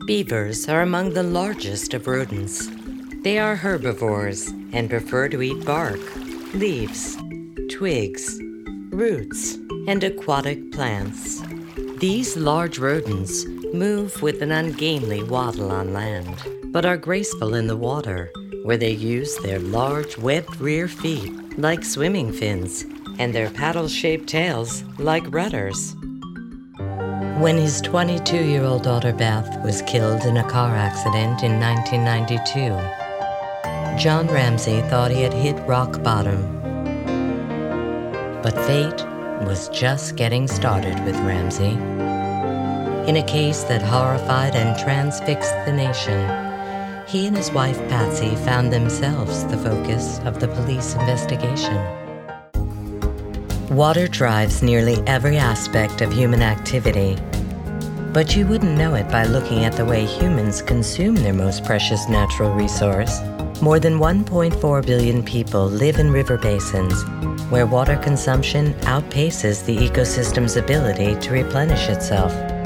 Beavers are among the largest of rodents. They are herbivores and prefer to eat bark, leaves, twigs, roots, and aquatic plants. These large rodents move with an ungainly waddle on land, but are graceful in the water, where they use their large webbed rear feet like swimming fins and their paddle-shaped tails like rudders. When his 22-year-old daughter Beth was killed in a car accident in 1992, John Ramsey thought he had hit rock bottom. But fate was just getting started with Ramsey. In a case that horrified and transfixed the nation, he and his wife Patsy found themselves the focus of the police investigation. Water drives nearly every aspect of human activity, but you wouldn't know it by looking at the way humans consume their most precious natural resource. More than 1.4 billion people live in river basins, where water consumption outpaces the ecosystem's ability to replenish itself.